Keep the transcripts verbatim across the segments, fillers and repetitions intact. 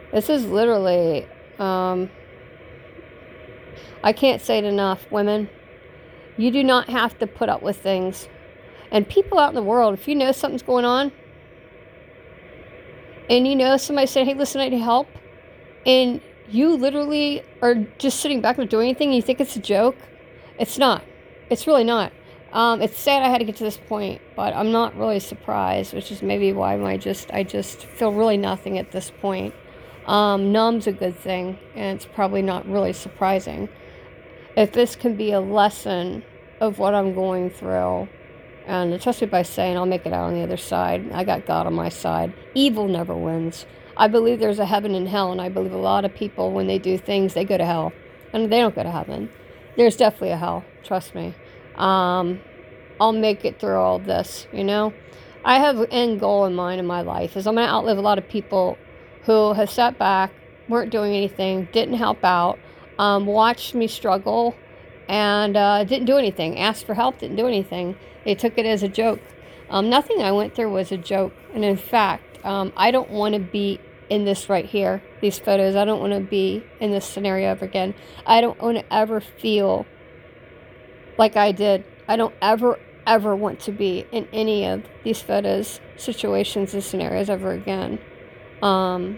This is literally, um, I can't say it enough, women. You do not have to put up with things. And people out in the world, if you know something's going on, and you know somebody saying, hey, listen, I need help, and you literally are just sitting back not doing anything, and you think it's a joke, it's not. It's really not. Um, it's sad I had to get to this point, but I'm not really surprised, which is maybe why I just I just feel really nothing at this point. Um, numb's a good thing, and it's probably not really surprising. If this can be a lesson of what I'm going through, and trust me by saying I'll make it out on the other side. I got God on my side. Evil never wins. I believe there's a heaven and hell, and I believe a lot of people, when they do things, they go to hell. And they don't go to heaven. There's definitely a hell. Trust me. Um, I'll make it through all of this, you know? I have an end goal in mind in my life, is I'm going to outlive a lot of people who have sat back, weren't doing anything, didn't help out, um, watched me struggle, and uh, didn't do anything. Asked for help, didn't do anything. They took it as a joke. Um, nothing I went through was a joke. And in fact, um, I don't want to be in this right here, these photos. I don't want to be in this scenario ever again. I don't want to ever feel like I did. I don't ever, ever want to be in any of these photos, situations, and scenarios ever again. Um,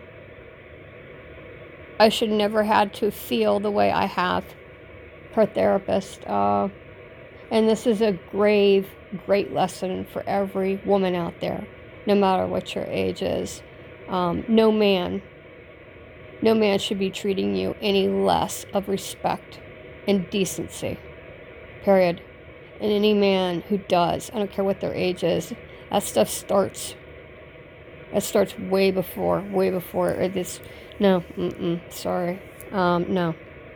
I should never had to feel the way I have per therapist. Uh, and this is a grave, great lesson for every woman out there, no matter what your age is. Um, no man, no man should be treating you any less of respect and decency, period. And any man who does, I don't care what their age is, that stuff starts, it starts way before, way before it is, no, mm-mm, sorry, um, no.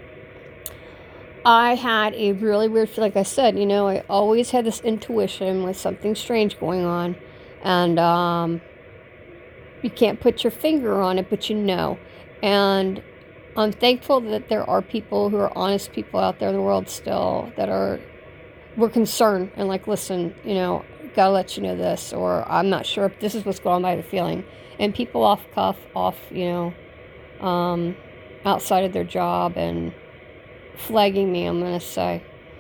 I had a really weird, like I said, you know, I always had this intuition with something strange going on. And um, you can't put your finger on it, but you know. And I'm thankful that there are people who are honest people out there in the world still that are, we're concerned and like, listen, you know, gotta let you know this, or I'm not sure if this is what's going on, I have a feeling. And people off cuff, off, you know, um, outside of their job and flagging me, I'm going to say.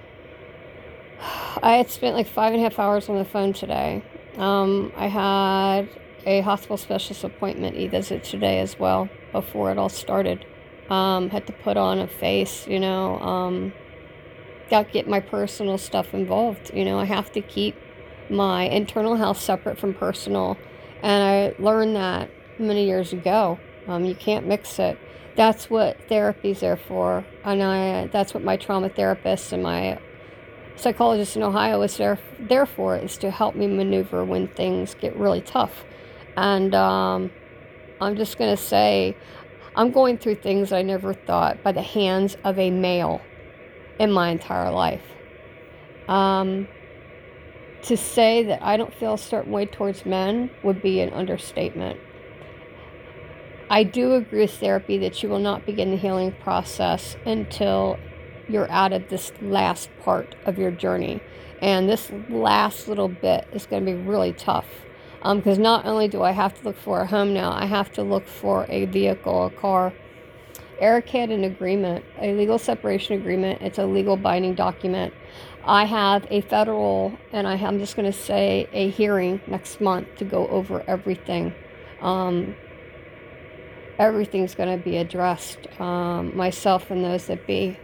I had spent like five and a half hours on the phone today. Um, I had a hospital specialist appointment e-visit today as well before it all started. Um, had to put on a face, you know, um, got to get my personal stuff involved. You know, I have to keep my internal health separate from personal. And I learned that many years ago. Um, you can't mix it. That's what therapy's there for, and I, that's what my trauma therapist and my psychologist in Ohio is there, there for, is to help me maneuver when things get really tough. And um, I'm just going to say, I'm going through things I never thought by the hands of a male in my entire life. Um, to say that I don't feel a certain way towards men would be an understatement. I do agree with therapy that you will not begin the healing process until you're out of this last part of your journey. And this last little bit is going to be really tough. Because um, not only do I have to look for a home now, I have to look for a vehicle, a car. Eric had an agreement, a legal separation agreement. It's a legal binding document. I have a federal, and I have, I'm just going to say, a hearing next month to go over everything. Um, everything's going to be addressed, um, myself and those that be.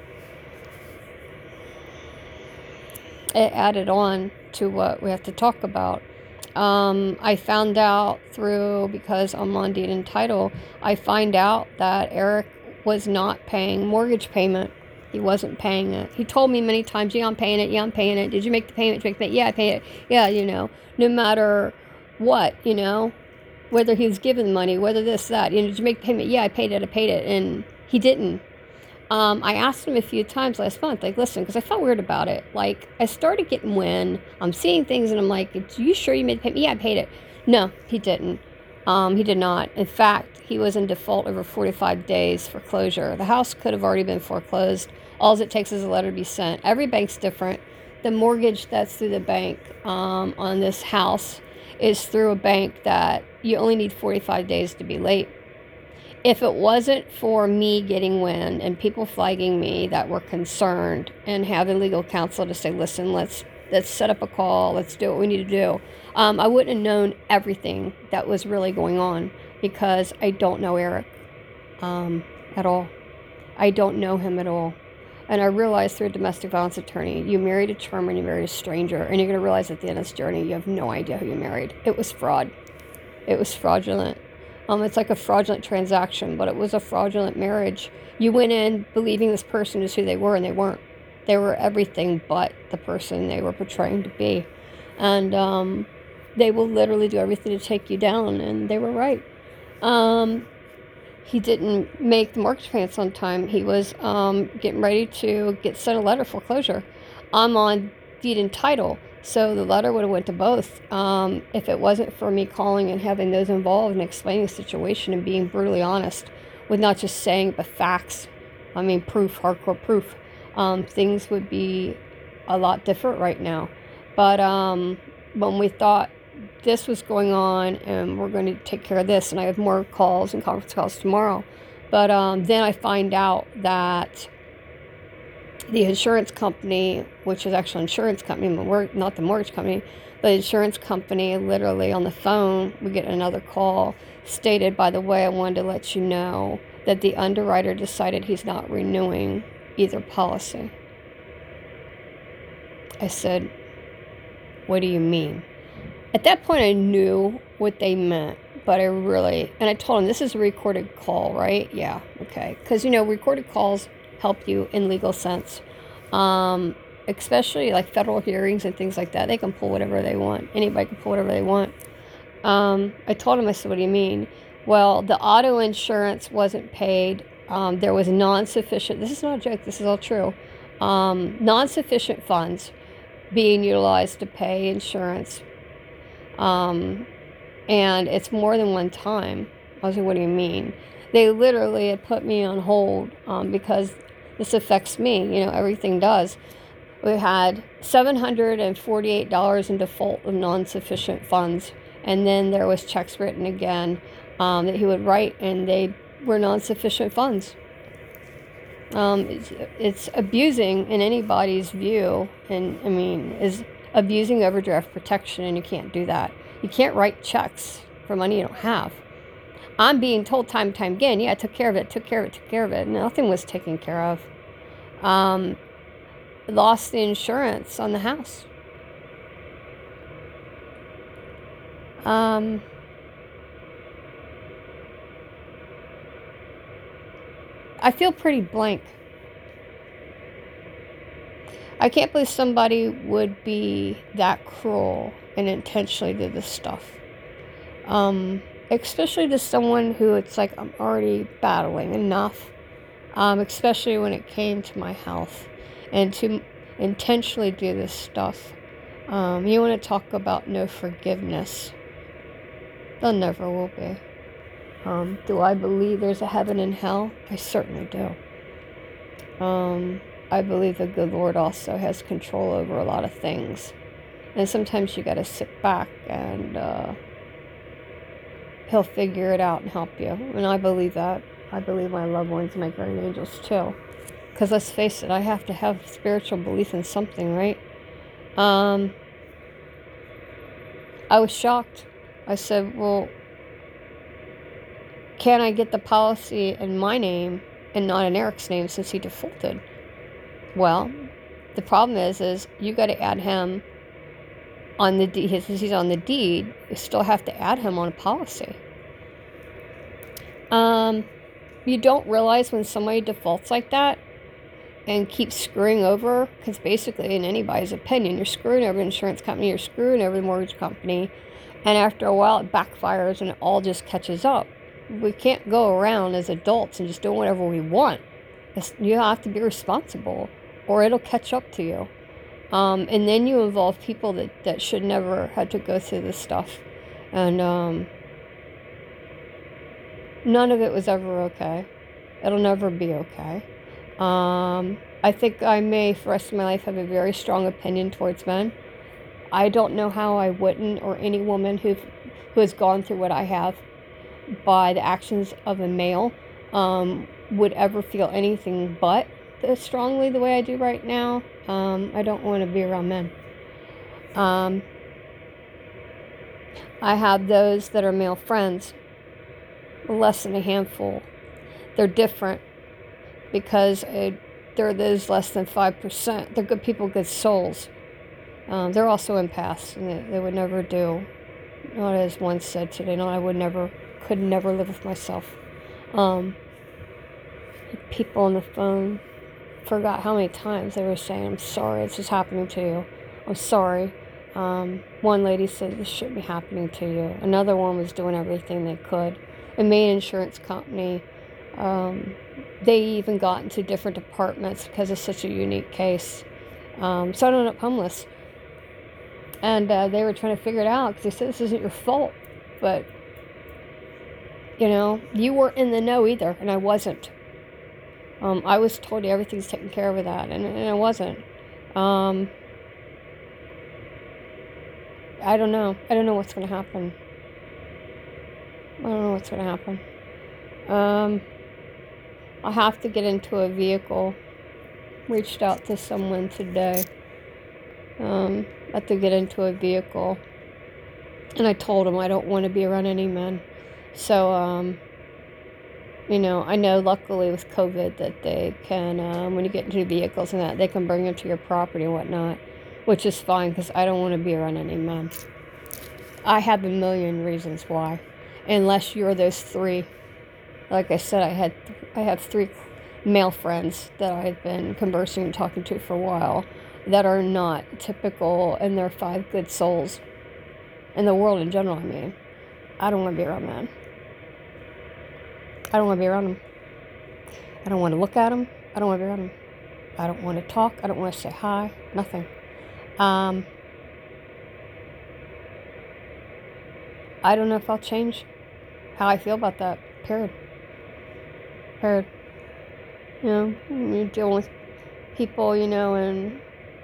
It added on to what we have to talk about. Um, I found out through, because I'm on deed and title, I find out that Eric was not paying mortgage payment. He wasn't paying it. He told me many times, yeah, I'm paying it, yeah, I'm paying it. Did you make the payment? Did you make the payment? Yeah, I paid it. Yeah, you know, no matter what, you know, whether he was given money, whether this, that, you know, did you make the payment? Yeah, I paid it, I paid it. And he didn't. Um, I asked him a few times last month, like, listen, because I felt weird about it. Like, I started getting when I'm seeing things and I'm like, are you sure you made the payment? Yeah, I paid it. No, he didn't. Um, he did not. In fact, he was in default over forty-five days for closure. The house could have already been foreclosed. All it takes is a letter to be sent. Every bank's different. The mortgage that's through the bank um, on this house is through a bank that you only need forty-five days to be late. If it wasn't for me getting wind and people flagging me that were concerned and having legal counsel to say, listen, let's let's set up a call, let's do what we need to do, um, I wouldn't have known everything that was really going on, because I don't know Eric um, at all. I don't know him at all. And I realized through a domestic violence attorney, you married a charmer and you married a stranger, and you're going to realize at the end of this journey, you have no idea who you married. It was fraud. It was fraudulent. Um, it's like a fraudulent transaction, but it was a fraudulent marriage. You went in believing this person is who they were, and they weren't. They were everything but the person they were portraying to be. And um, they will literally do everything to take you down, and they were right. Um, he didn't make the mortgage payments on time. He was um, getting ready to get sent a letter of foreclosure. I'm on deed and title, so the letter would have went to both. Um, if it wasn't for me calling and having those involved and explaining the situation and being brutally honest with not just saying but facts, I mean proof, hardcore proof, um, things would be a lot different right now. But um, when we thought this was going on and we're going to take care of this, and I have more calls and conference calls tomorrow, but um, then I find out that the insurance company, which is actually an insurance company, not the mortgage company, the insurance company, literally on the phone, we get another call, stated, by the way, I wanted to let you know that the underwriter decided he's not renewing either policy. I said, what do you mean? At that point, I knew what they meant, but I really, and I told him, this is a recorded call, right? Yeah, okay. Because, you know, recorded calls help you in legal sense, um, especially like federal hearings and things like that. They can pull whatever they want. Anybody can pull whatever they want. Um, I told him, I said, what do you mean? Well, the auto insurance wasn't paid. Um, there was non-sufficient, this is not a joke, this is all true, um, non-sufficient funds being utilized to pay insurance. Um, and it's more than one time. I was like, what do you mean? They literally had put me on hold um, because this affects me. You know, everything does. We had seven hundred forty-eight dollars in default of non-sufficient funds. And then there was checks written again um, that he would write, and they were non-sufficient funds. Um, it's, it's abusing in anybody's view, and I mean, is abusing overdraft protection, and you can't do that. You can't write checks for money you don't have. I'm being told time and time again, yeah, I took care of it, took care of it, took care of it. Nothing was taken care of. Um, lost the insurance on the house. Um, I feel pretty blank. I can't believe somebody would be that cruel and intentionally do this stuff. Um, especially to someone who it's like, I'm already battling enough. Um, especially when it came to my health. And to intentionally do this stuff. Um, you want to talk about no forgiveness. There never will be. Um, do I believe there's a heaven and hell? I certainly do. Um... I believe the good Lord also has control over a lot of things. And sometimes you got to sit back and uh, He'll figure it out and help you. And I believe that. I believe my loved ones, my guardian angels too. Because let's face it, I have to have spiritual belief in something, right? Um, I was shocked. I said, well, can I get the policy in my name and not in Eric's name since he defaulted? Well, the problem is, is you got to add him on the deed. Since he's on the deed, you still have to add him on a policy. Um, you don't realize when somebody defaults like that and keeps screwing over, because basically, in anybody's opinion, you're screwing over the insurance company, you're screwing over the mortgage company, and after a while, it backfires and it all just catches up. We can't go around as adults and just do whatever we want. It's, you have to be responsible, or it'll catch up to you. Um, and then you involve people that, that should never had to go through this stuff. And um, none of it was ever okay. It'll never be okay. Um, I think I may, for the rest of my life, have a very strong opinion towards men. I don't know how I wouldn't, or any woman who who has gone through what I have. by the actions of a male um, would ever feel anything but as strongly the way I do right now. Um, I don't want to be around men. Um, I have those that are male friends, less than a handful. They're different because it, they're those less than five percent. They're good people, good souls. Um, they're also empaths, and they, they would never do, not as one said today, no, I would never, could never live with myself. Um, people on the phone forgot how many times they were saying, I'm sorry, this is happening to you. I'm sorry. Um, one lady said, this shouldn't be happening to you. Another one was doing everything they could. A main insurance company, um, they even got into different departments because it's such a unique case. Um, so I ended up homeless. And uh, they were trying to figure it out because they said, this isn't your fault. But, you know, you weren't in the know either, and I wasn't. Um, I was told everything's taken care of with that, and, and it wasn't. Um, I don't know. I don't know what's going to happen. I don't know what's going to happen. Um, I have to get into a vehicle. Reached out to someone today. Um, I have to get into a vehicle. And I told him I don't want to be around any men. So, um... you know, I know luckily with COVID that they can, um, when you get into vehicles and that, they can bring them to your property and whatnot, which is fine because I don't want to be around any men. I have a million reasons why, unless you're those three. Like I said, I had, I have three male friends that I've been conversing and talking to for a while that are not typical, and they're five good souls. In the world in general, I mean, I don't want to be around men. I don't want to be around them. I don't want to look at them. I don't want to be around them. I don't want to talk. I don't want to say hi. Nothing. Um, I don't know if I'll change how I feel about that. Period. Period. You know, you're dealing with people, you know, and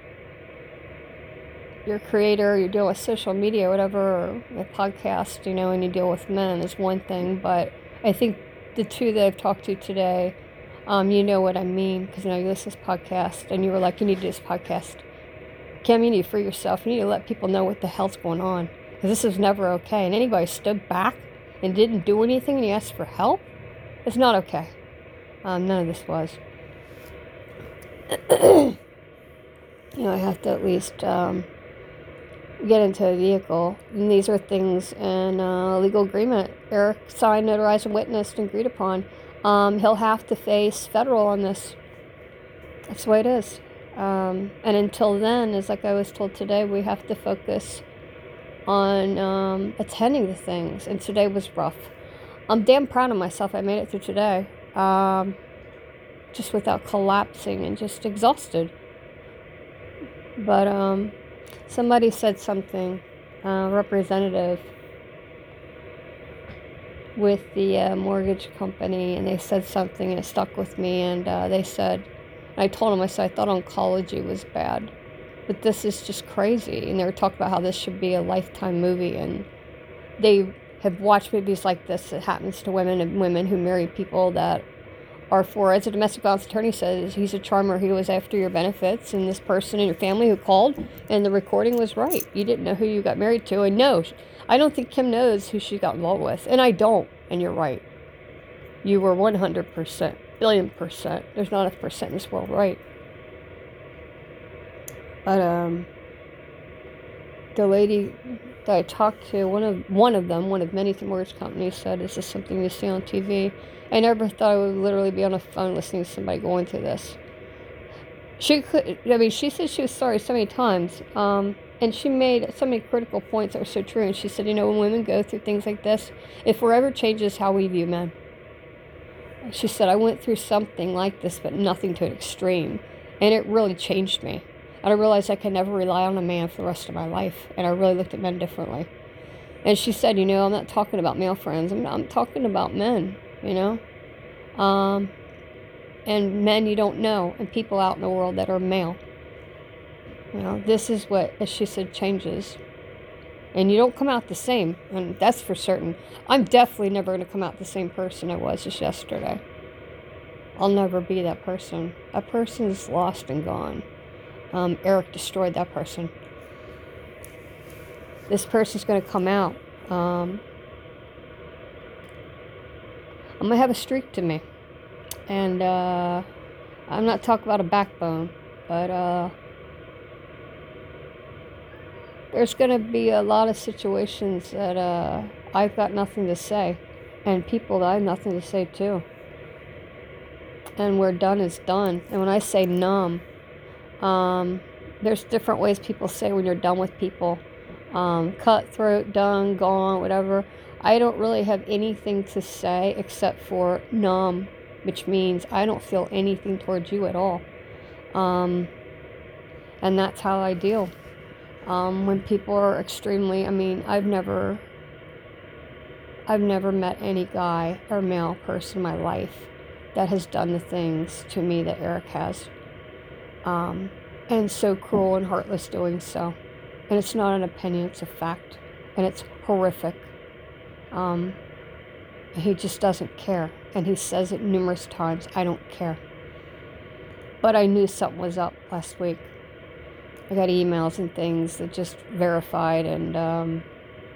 your creator, you deal with social media, whatever, or a podcast, you know, and you deal with men is one thing, but I think the two that I've talked to today, um, you know what I mean, because you know you listen to this podcast, and you were like, you need to do this podcast. Kim, you need to free yourself. You need to let people know what the hell's going on, because this is never okay. And anybody stood back and didn't do anything, and you asked for help, it's not okay. Um, none of this was. You know, I have to at least um, get into a vehicle. And these are things in uh, legal agreement. Eric signed, notarized, and witnessed and agreed upon. Um, he'll have to face federal on this. That's the way it is. Um, and until then, as like I was told today, we have to focus on um, attending to things. And today was rough. I'm damn proud of myself. I made it through today. Um, just without collapsing and just exhausted. But um, somebody said something, uh, representative with the uh, mortgage company, and they said something and it stuck with me, and uh, they said, and I told them, I said, I thought oncology was bad, but this is just crazy. And they were talking about how this should be a Lifetime movie, and they have watched movies like this that happens to women and women who marry people that are for, as a domestic violence attorney says, he's a charmer, he was after your benefits, and this person in your family who called, and the recording was right. You didn't know who you got married to, and no, I don't think Kim knows who she got involved with, and I don't, and you're right. You were one hundred percent, billion percent, there's not a percent in this world, right? But, um, the lady that I talked to, one of one of them, one of many mortgage companies, said, is this something you see on T V? I never thought I would literally be on a phone listening to somebody going through this. She could, I mean, she said she was sorry so many times, um, and she made so many critical points that were so true, and she said, you know, when women go through things like this, it forever changes how we view men. She said, I went through something like this, but nothing to an extreme, and it really changed me. And I realized I could never rely on a man for the rest of my life, and I really looked at men differently. And she said, you know, I'm not talking about male friends, I'm, I'm talking about men, you know, um, and men you don't know, and people out in the world that are male. You know, this is what, as she said, changes. And you don't come out the same, and that's for certain. I'm definitely never going to come out the same person I was just yesterday. I'll never be that person. That person is lost and gone. Um, Eric destroyed that person. This person's going to come out. Um, I'm going to have a streak to me. And uh, I'm not talking about a backbone, but uh, there's going to be a lot of situations that uh, I've got nothing to say. And people that I have nothing to say too. And where done is done. And when I say numb, um, there's different ways people say when you're done with people. Um, cutthroat, done, gone, whatever. I don't really have anything to say except for numb, which means I don't feel anything towards you at all. Um, and that's how I deal. Um, when people are extremely, I mean, I've never, I've never met any guy or male person in my life that has done the things to me that Eric has. Um, and so cruel and heartless doing so. And it's not an opinion, it's a fact. And it's horrific. Um, he just doesn't care. And he says it numerous times, I don't care. But I knew something was up last week. I got emails and things that just verified, and um,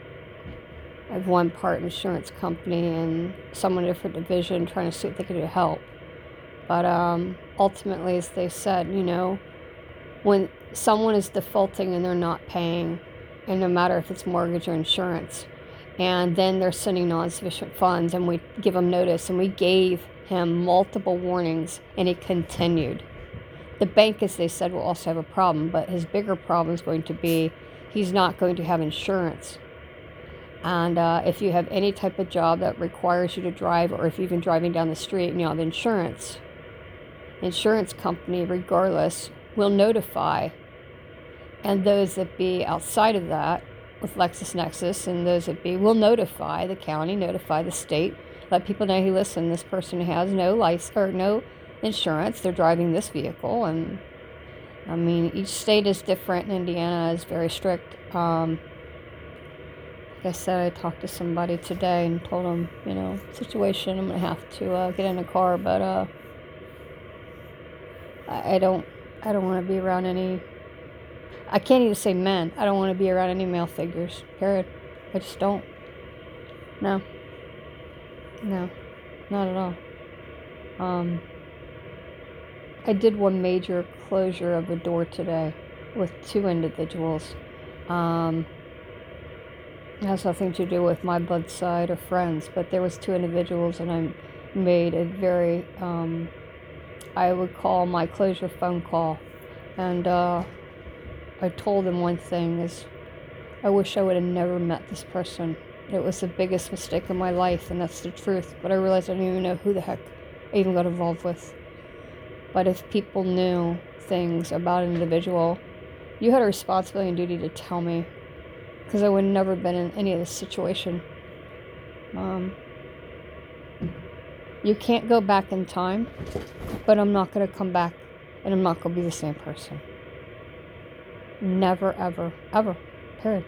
I have one part insurance company and someone in a different division trying to see if they could do help. But um, ultimately, as they said, you know, when someone is defaulting and they're not paying, and no matter if it's mortgage or insurance, and then they're sending non-sufficient funds, and we give them notice, and we gave him multiple warnings, and he continued. The bank, as they said, will also have a problem, but his bigger problem is going to be he's not going to have insurance. And uh, if you have any type of job that requires you to drive, or if you're even driving down the street and you have insurance, insurance company, regardless, will notify. And those that be outside of that, with LexisNexis, and those that be, will notify the county, notify the state, let people know, hey, listen, this person has no license or no insurance, they're driving this vehicle. And I mean, each state is different. Indiana is very strict. Um, like I said, I talked to somebody today and told them, you know, situation, I'm gonna have to uh, get in a car, but uh, I, I don't, I don't want to be around any. I can't even say men. I don't want to be around any male figures. Period. I just don't. No. No, not at all. Um. I did one major closure of a door today with two individuals. Um, it has nothing to do with my blood side or friends, but there was two individuals, and I made a very, um, I would call my closure phone call. And uh, I told them one thing is, I wish I would have never met this person. It was the biggest mistake of my life, and that's the truth. But I realized I didn't even know who the heck I even got involved with. But if people knew things about an individual, you had a responsibility and duty to tell me, because I would have never been in any of this situation. Um, you can't go back in time, but I'm not going to come back, and I'm not going to be the same person. Never, ever, ever. Period.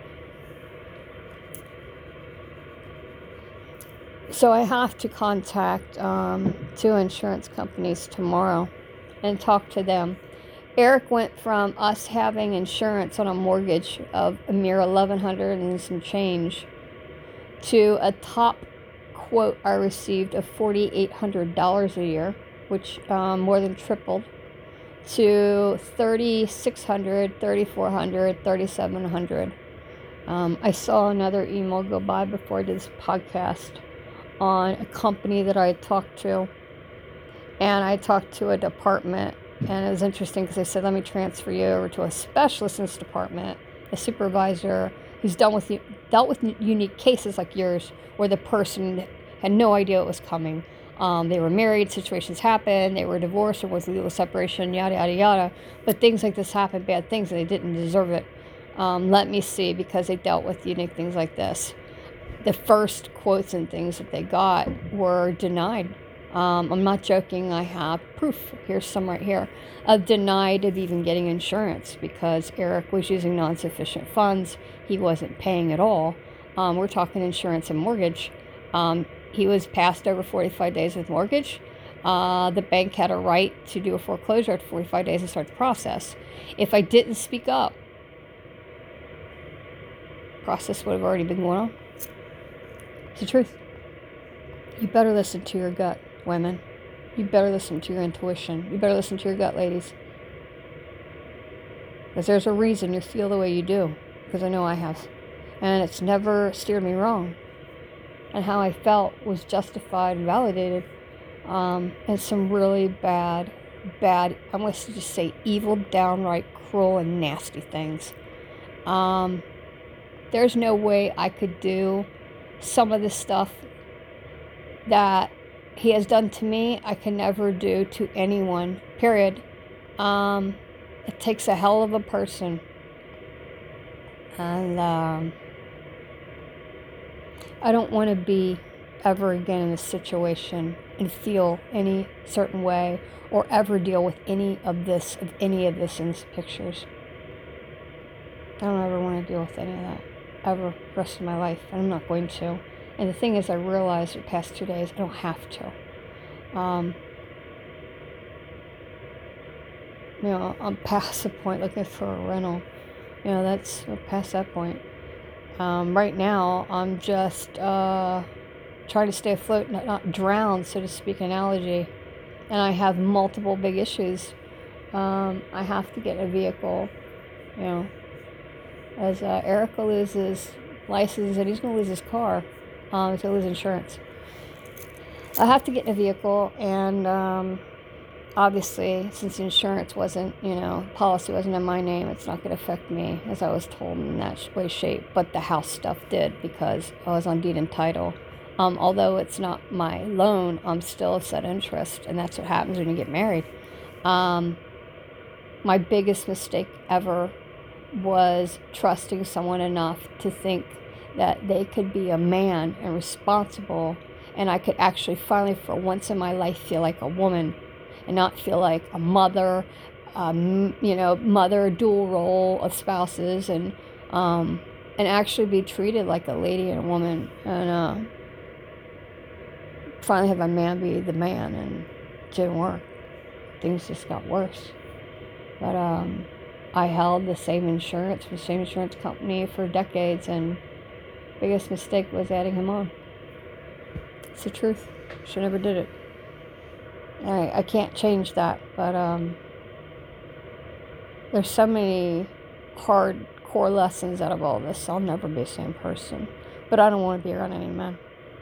So I have to contact um, two insurance companies tomorrow and talk to them. Eric went from us having insurance on a mortgage of a mere eleven hundred dollars and some change to a top quote I received of forty-eight hundred dollars a year, which um, more than tripled, to thirty-six hundred dollars, thirty-four hundred dollars, thirty-seven hundred dollars. Um, I saw another email go by before I did this podcast on a company that I had talked to, and I talked to a department, and it was interesting because they said, let me transfer you over to a specialist in this department, a supervisor who's dealt with dealt with unique cases like yours, where the person had no idea it was coming. Um, they were married, situations happened, they were divorced or was legal separation, yada, yada, yada, but things like this happened, bad things, and they didn't deserve it. Um, let me see, because they dealt with unique things like this. The first quotes and things that they got were denied. Um, I'm not joking. I have proof. Here's some right here. Of denied of even getting insurance because Eric was using non-sufficient funds. He wasn't paying at all. Um, we're talking insurance and mortgage. Um, he was passed over forty-five days with mortgage. Uh, the bank had a right to do a foreclosure at forty-five days and start the process. If I didn't speak up, process would have already been going on. It's the truth. You better listen to your gut, women. You better listen to your intuition. You better listen to your gut, ladies. Because there's a reason you feel the way you do. Because I know I have. And it's never steered me wrong. And how I felt was justified and validated. Um, and some really bad, bad, I'm going to just say evil, downright cruel and nasty things. Um, there's no way I could do some of the stuff that he has done to me. I can never do to anyone, period. Um, it takes a hell of a person. And um, I don't want to be ever again in a situation and feel any certain way or ever deal with any of this, of any of this in these pictures. I don't ever want to deal with any of that ever the rest of my life. And I'm not going to. And the thing is, I realized the past two days, I don't have to. Um, you know, I'm past the point looking for a rental. You know, that's we're past that point. Um, right now, I'm just uh, trying to stay afloat, not, not drown, so to speak, analogy. And I have multiple big issues. Um, I have to get a vehicle, you know, as uh, Erica loses license and he's going to lose his car. Um, he's going to lose insurance. I have to get in a vehicle, and um, obviously, since the insurance wasn't, you know, policy wasn't in my name, it's not going to affect me, as I was told in that way, shape. But the house stuff did, because I was on deed and title. Um, although it's not my loan, I'm still a set interest, and that's what happens when you get married. Um, my biggest mistake ever was trusting someone enough to think that they could be a man and responsible, and I could actually finally, for once in my life, feel like a woman and not feel like a mother, um, you know, mother, dual role of spouses, and um, and actually be treated like a lady and a woman, and uh, finally have my man be the man, and it didn't work. Things just got worse. But um, I held the same insurance, the same insurance company for decades, and biggest mistake was adding him on. It's the truth. Should never did it. I, I can't change that, but um, there's so many hard core lessons out of all this. I'll never be the same person, but I don't want to be around any men.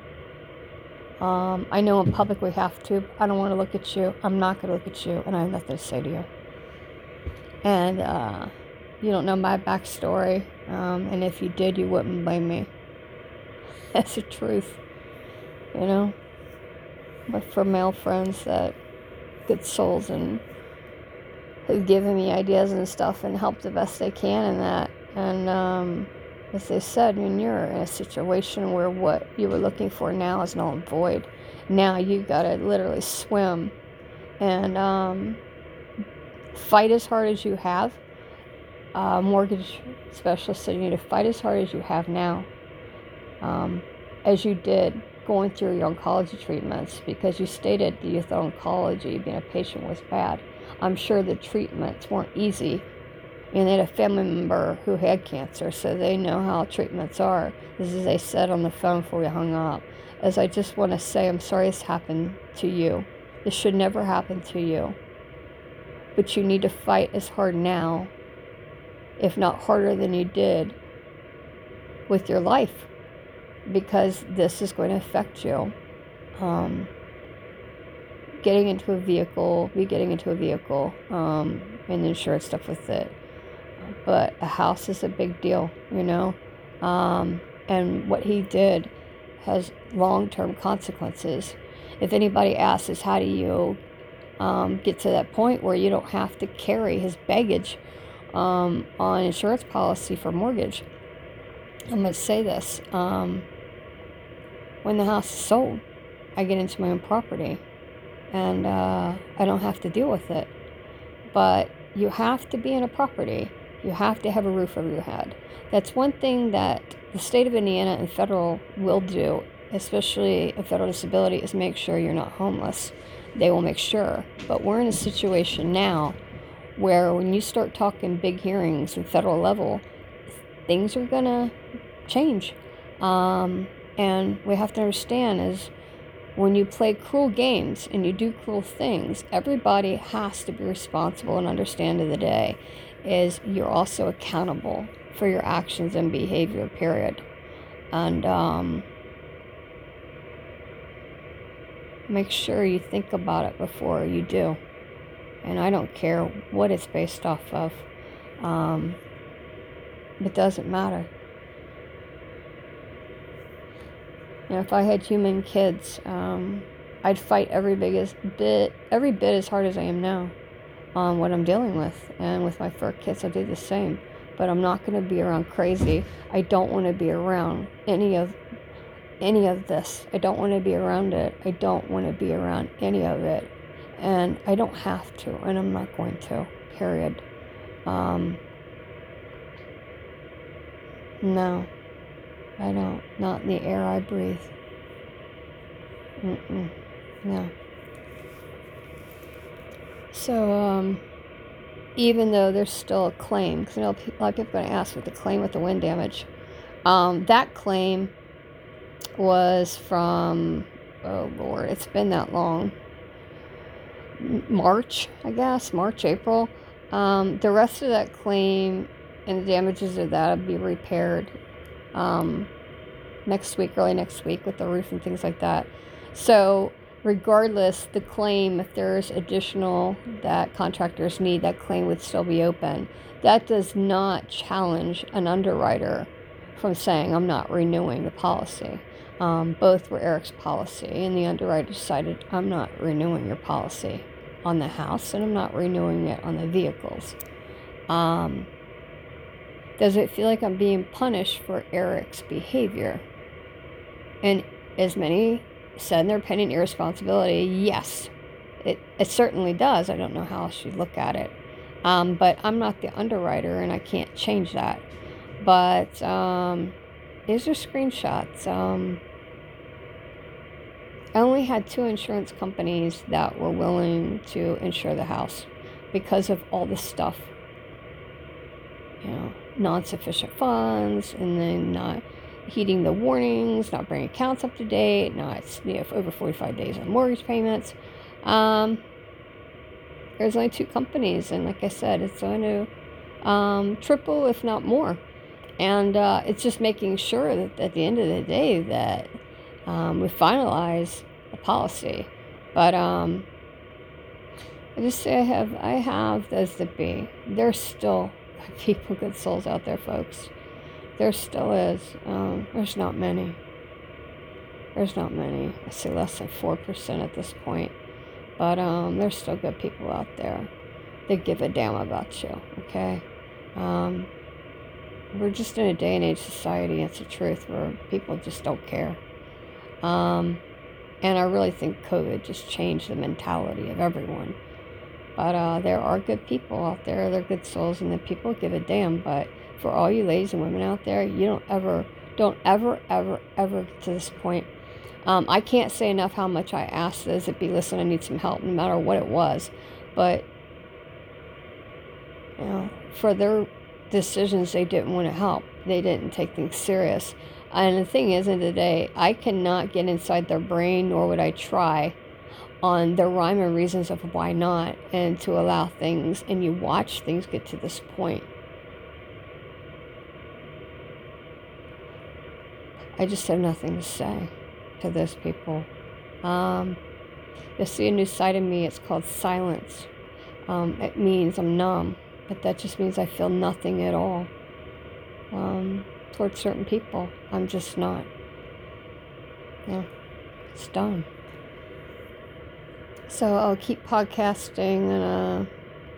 Um, I know in public we have to. I don't want to look at you. I'm not going to look at you, and I have nothing to say to you. And uh, you don't know my backstory, um, and if you did, you wouldn't blame me. That's the truth, you know. But for male friends that good souls and who've given me ideas and stuff and helped the best they can in that. And um, as they said, when you're in a situation where what you were looking for now is null and void, now you've got to literally swim and um, fight as hard as you have. Uh, mortgage specialist said you need to fight as hard as you have now, um, as you did going through your oncology treatments, because you stated that you thought oncology, being a patient, was bad. I'm sure the treatments weren't easy, and they had a family member who had cancer, so they know how treatments are. This is they said on the phone before we hung up. As I just want to say, I'm sorry this happened to you. This should never happen to you. But you need to fight as hard now, if not harder than you did, with your life, because this is going to affect you. Um, getting into a vehicle, be getting into a vehicle, um, and the insurance stuff with it. But a house is a big deal, you know. Um, and what he did has long-term consequences. If anybody asks us, how do you um, get to that point where you don't have to carry his baggage um, on insurance policy for mortgage? I'm going to say this. Um, when the house is sold, I get into my own property. and uh, I don't have to deal with it. But you have to be in a property. You have to have a roof over your head. That's one thing that the state of Indiana and federal will do, especially a federal disability, is make sure you're not homeless. They will make sure. But we're in a situation now where when you start talking big hearings at federal level, things are going to change. Um, and we have to understand is when you play cruel games and you do cruel things, everybody has to be responsible and understand of the day is you're also accountable for your actions and behavior, period. And um, make sure you think about it before you do. And I don't care what it's based off of. Um, it doesn't matter. You know, if I had human kids, um, I'd fight every biggest bit, every bit as hard as I am now on what I'm dealing with. And with my fur kids, I'll do the same. But I'm not going to be around crazy. I don't want to be around any of any of this. I don't want to be around it. I don't want to be around any of it. And I don't have to, and I'm not going to, period. Um, no, I don't. Not in the air I breathe. Mm-mm. No. So, um, even though there's still a claim, because I know a lot of people are going to ask with the claim with the wind damage, um, that claim was from, oh Lord, it's been that long, March, I guess, March, April. Um, the rest of that claim and the damages of that will be repaired um, next week, early next week with the roof and things like that. So regardless, the claim, if there's additional that contractors need, that claim would still be open. That does not challenge an underwriter from saying, I'm not renewing the policy. Um, both were Eric's policy, and the underwriter decided, I'm not renewing your policy on the house, and I'm not renewing it on the vehicles. Um, does it feel like I'm being punished for Eric's behavior? And as many said in their opinion, irresponsibility, yes, it, it certainly does. I don't know how else you'd look at it. Um, but I'm not the underwriter, and I can't change that. But um, these are screenshots. Um, I only had two insurance companies that were willing to insure the house because of all this stuff. You know, non-sufficient funds, and then not heeding the warnings, not bringing accounts up to date, not, you know, over forty-five days on mortgage payments. Um, there's only two companies, and like I said, it's going to um, triple, if not more. And uh, it's just making sure that at the end of the day that um, we finalize the policy. But um, I just say I have, I have those that be. There's still people, good souls out there, folks. There still is. Um, there's not many. There's not many. I say less than four percent at this point. But um, there's still good people out there that give a damn about you, okay? Um, we're just in a day and age society, it's the truth, where people just don't care. Um, and I really think COVID just changed the mentality of everyone. But uh, there are good people out there. They're good souls, and the people give a damn. But for all you ladies and women out there, you don't ever, don't ever, ever, ever get to this point. Um, I can't say enough how much I asked those that be listening, I need some help, no matter what it was. But, you know, for their decisions, they didn't want to help. They didn't take things serious. And the thing is, in the day, I cannot get inside their brain, nor would I try, on the rhyme and reasons of why not, and to allow things, and you watch things get to this point. I just have nothing to say to those people. Um, you'll see a new side of me. It's called silence. Um, it means I'm numb, but that just means I feel nothing at all um, towards certain people. I'm just not. Yeah, it's done. So I'll keep podcasting, and uh,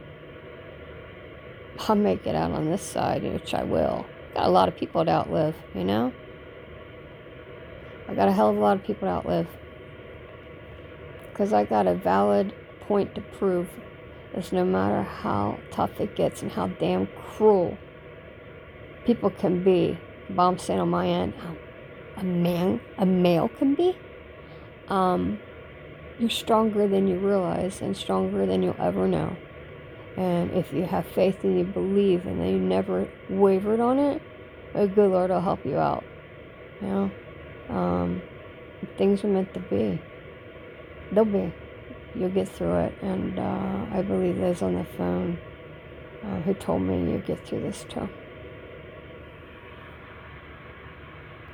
I'll make it out on this side, which I will. Got a lot of people to outlive, you know? I got a hell of a lot of people to outlive. because I got a valid point to prove. Is no matter how tough it gets and how damn cruel people can be, but I'm saying on my end, how a man, a male can be, um, you're stronger than you realize and stronger than you'll ever know. And if you have faith and you believe and you never wavered on it, a good Lord will help you out. You know, um, things are meant to be. They'll be. You'll get through it. And uh, I believe those on the phone uh, who told me you get through this too.